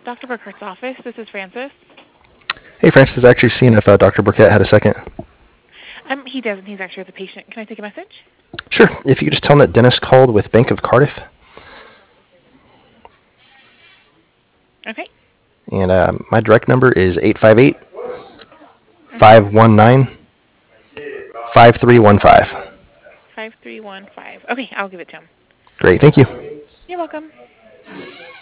Dr. Burkhart's office. This is Francis. Hey, Francis, I was actually seeing if Dr. Burkett had a second. He doesn't. He's actually with a patient. Can I take a message? Sure. If you could just tell him that Dennis called with Bank of Cardiff. Okay. And my direct number is 858 Mm-hmm. 519 5315. 5315. Okay, I'll give it to him. Great. Thank you. You're welcome.